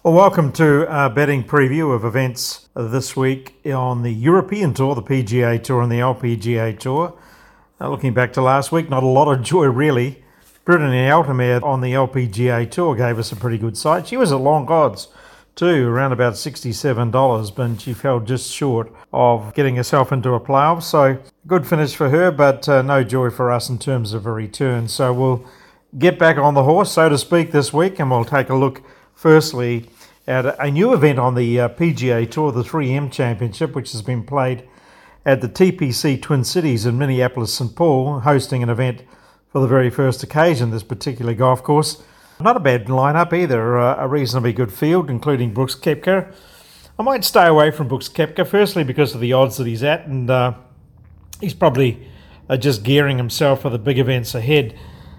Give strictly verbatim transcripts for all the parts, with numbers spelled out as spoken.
Well, welcome to our betting preview of events this week on the European Tour, the P G A Tour and the L P G A Tour. Uh, looking back to last week, not a lot of joy really. Brittany Altamare on the L P G A Tour gave us a pretty good sight. She was at long odds too, around about sixty-seven dollars, but she fell just short of getting herself into a playoff. So good finish for her, but uh, no joy for us in terms of a return. So we'll get back on the horse, so to speak, this week, and we'll take a look firstly at a new event on the uh, P G A Tour, the three M Championship, which has been played at the T P C Twin Cities in Minneapolis, Saint Paul, hosting an event for the very first occasion, this particular golf course. Not a bad lineup either, uh, a reasonably good field, including Brooks Koepka. I might stay away from Brooks Koepka, firstly because of the odds that he's at, and uh, he's probably uh, just gearing himself for the big events ahead.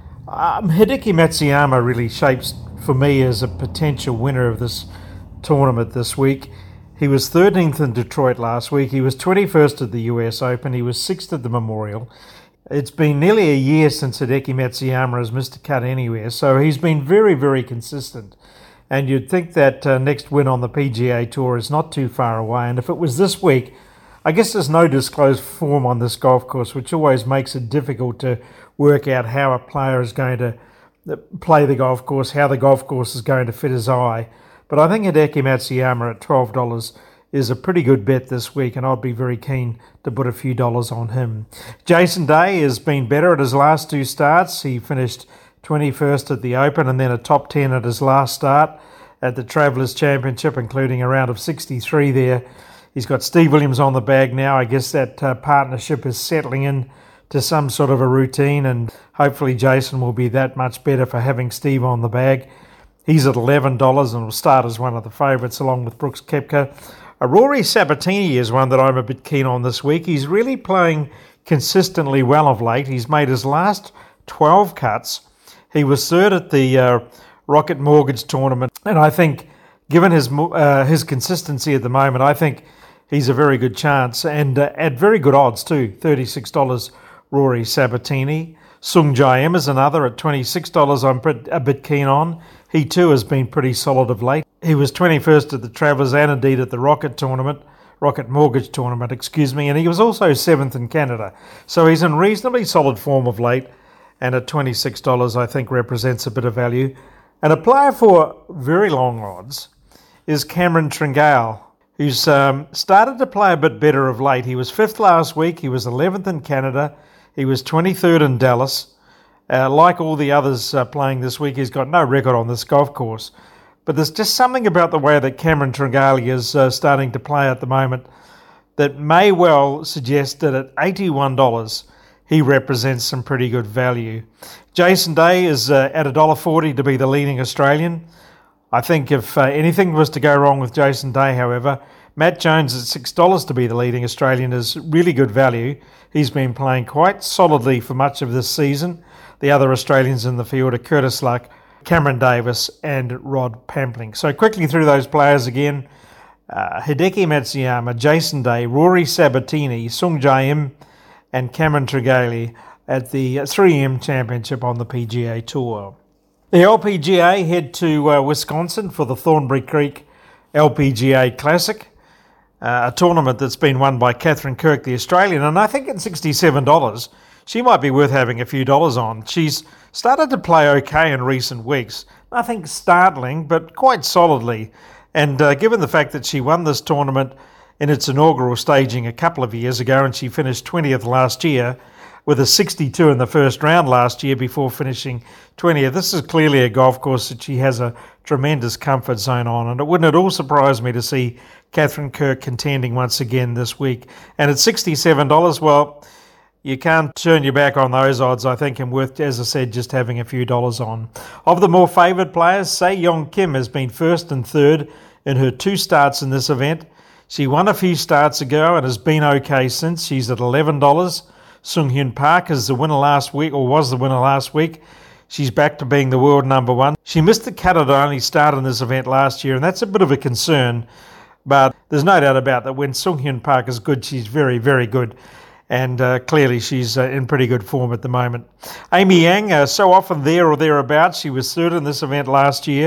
Um, Hideki Matsuyama really shapes for me as a potential winner of this tournament this week. He was thirteenth in Detroit last week. He was twenty-first at the U S Open. He was sixth at the Memorial. It's been nearly a year since Hideki Matsuyama has missed a cut anywhere, so he's been very, very consistent. And you'd think that uh, next win on the P G A Tour is not too far away. And if it was this week, I guess there's no disclosed form on this golf course, which always makes it difficult to work out how a player is going to play the golf course, how the golf course is going to fit his eye. But I think Hideki Matsuyama at twelve dollars is a pretty good bet this week, and I'd be very keen to put a few dollars on him. Jason Day has been better at his last two starts. He finished twenty-first at the Open and then a top ten at his last start at the Travelers Championship, including a round of sixty-three there. He's got Steve Williams on the bag now. I guess that uh, partnership is settling in to some sort of a routine, and hopefully Jason will be that much better for having Steve on the bag. He's at eleven dollars and will start as one of the favourites along with Brooks Koepka. Uh, Rory Sabatini is one that I'm a bit keen on this week. He's really playing consistently well of late. He's made his last twelve cuts. He was third at the uh, Rocket Mortgage Tournament, and I think given his uh, his consistency at the moment, I think he's a very good chance, and uh, at very good odds too, thirty-six dollars Rory Sabatini. Sung Jae Im is another at twenty-six dollars I'm a bit keen on. He too has been pretty solid of late. He was twenty-first at the Travellers and indeed at the Rocket Tournament, Rocket Mortgage Tournament, excuse me, and he was also seventh in Canada. So he's in reasonably solid form of late, and at twenty-six dollars I think represents a bit of value. And a player for very long odds is Cameron Tringale, who's um, started to play a bit better of late. He was fifth last week, he was eleventh in Canada, he was twenty-third in Dallas. Uh, like all the others uh, playing this week, he's got no record on this golf course. But there's just something about the way that Cameron Tringale is uh, starting to play at the moment that may well suggest that at eighty-one dollars he represents some pretty good value. Jason Day is uh, at one dollar forty to be the leading Australian. I think if uh, anything was to go wrong with Jason Day, however, Matt Jones at six dollars to be the leading Australian is really good value. He's been playing quite solidly for much of this season. The other Australians in the field are Curtis Luck, Cameron Davis and Rod Pampling. So quickly through those players again. Uh, Hideki Matsuyama, Jason Day, Rory Sabatini, Sung Jae Im and Cameron Tringale at the three M Championship on the P G A Tour. The L P G A head to uh, Wisconsin for the Thornbury Creek L P G A Classic, uh, a tournament that's been won by Catherine Kirk, the Australian, and I think at sixty-seven dollars she might be worth having a few dollars on. She's started to play okay in recent weeks. Nothing startling, but quite solidly. And uh, given the fact that she won this tournament in its inaugural staging a couple of years ago, and she finished twentieth last year, with a sixty-two in the first round last year before finishing twentieth. This is clearly a golf course that she has a tremendous comfort zone on, and it wouldn't at all surprise me to see Catherine Kirk contending once again this week. And at sixty-seven dollars, well, you can't turn your back on those odds, I think, and worth, as I said, just having a few dollars on. Of the more favoured players, Se Yong Kim has been first and third in her two starts in this event. She won a few starts ago and has been okay since. She's at eleven dollars. Sung Hyun Park is the winner last week, or was the winner last week. She's back to being the world number one. She missed the cut at only start in this event last year, and that's a bit of a concern. But there's no doubt about that when Sung Hyun Park is good, she's very, very good. And uh, clearly she's uh, in pretty good form at the moment. Amy Yang, uh, so often there or thereabouts. She was third in this event last year.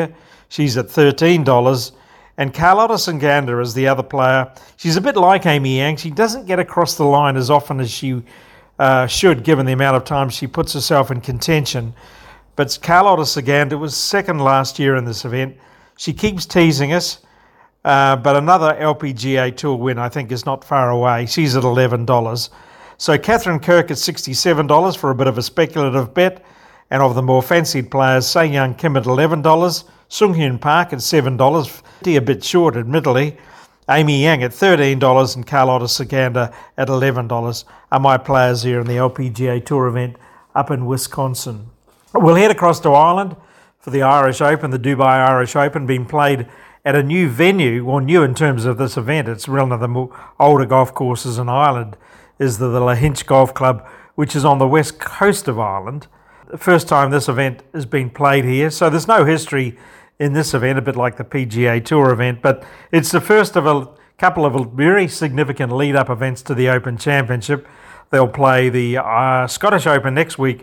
She's at thirteen dollars. And Carlotta Sangander is the other player. She's a bit like Amy Yang. She doesn't get across the line as often as she uh, should, given the amount of time she puts herself in contention. But Carlotta Sangander was second last year in this event. She keeps teasing us, uh, but another L P G A Tour win, I think, is not far away. She's at eleven dollars. So Catherine Kirk at sixty-seven dollars for a bit of a speculative bet. And of the more fancied players, Sei Young Kim at eleven dollars, Sung Hyun Park at seven dollars, a bit short admittedly, Amy Yang at thirteen dollars and Carlotta Sangander at eleven dollars are my players here in the L P G A Tour event up in Wisconsin. We'll head across to Ireland for the Irish Open, the Dubai Irish Open, being played at a new venue, or new in terms of this event. It's one of the more older golf courses in Ireland, is the, the Lahinch Golf Club, which is on the west coast of Ireland. The first time this event has been played here, so there's no history in this event, a bit like the P G A Tour event, but it's the first of a couple of very significant lead-up events to the Open Championship. They'll play the uh, Scottish Open next week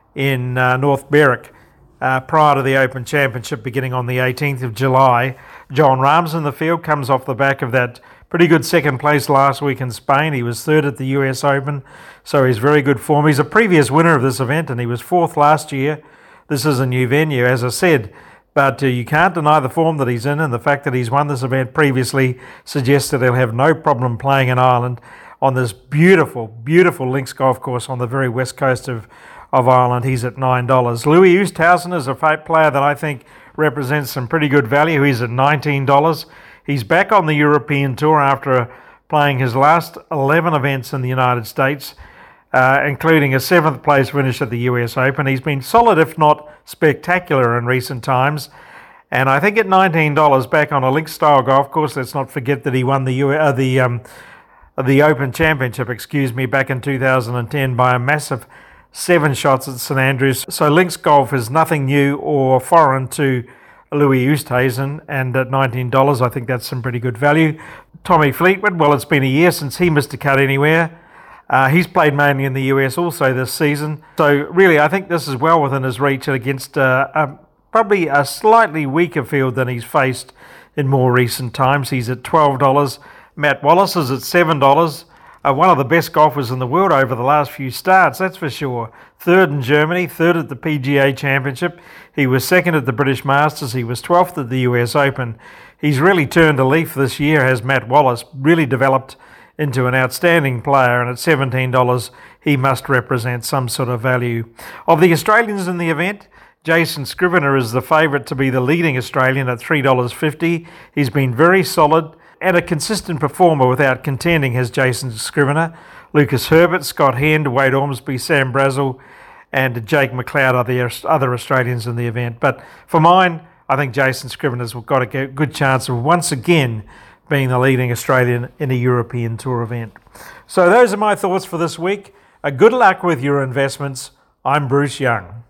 in uh, North Berwick uh, prior to the Open Championship beginning on the eighteenth of July. Jon Rahm's in the field, comes off the back of that pretty good second place last week in Spain. He was third at the U S Open, so he's very good form. He's a previous winner of this event and he was fourth last year. This is a new venue, as I said, but uh, you can't deny the form that he's in, and the fact that he's won this event previously suggests that he'll have no problem playing in Ireland on this beautiful, beautiful links golf course on the very west coast of, of Ireland. He's at nine dollars. Louis Oosthuizen is a player that I think represents some pretty good value. He's at nineteen dollars. He's back on the European Tour after playing his last eleven events in the United States, uh, including a seventh place finish at the U S Open. He's been solid, if not spectacular, in recent times. And I think at nineteen dollars, back on a links-style golf course, let's not forget that he won the U- uh, the um, the Open Championship, excuse me, back in two thousand ten by a massive seven shots at St Andrews. So links golf is nothing new or foreign to Louis Oosthuizen, and at nineteen dollars, I think that's some pretty good value. Tommy Fleetwood, well, it's been a year since he missed a cut anywhere. Uh, he's played mainly in the U S also this season. So really, I think this is well within his reach against uh, a, probably a slightly weaker field than he's faced in more recent times. He's at twelve dollars. Matt Wallace is at seven dollars. Uh, one of the best golfers in the world over the last few starts, that's for sure. Third in Germany, third at the P G A Championship. He was second at the British Masters. He was twelfth at the U S Open. He's really turned a leaf this year, has Matt Wallace, really developed into an outstanding player, and at seventeen dollars, he must represent some sort of value. Of the Australians in the event, Jason Scrivener is the favourite to be the leading Australian at three dollars fifty. He's been very solid and a consistent performer without contending, has Jason Scrivener. Lucas Herbert, Scott Hand, Wade Ormsby, Sam Brazel, and Jake McLeod are the other Australians in the event. But for mine, I think Jason Scrivener's got a good chance of once again being the leading Australian in a European Tour event. So those are my thoughts for this week. Uh, good luck with your investments. I'm Bruce Young.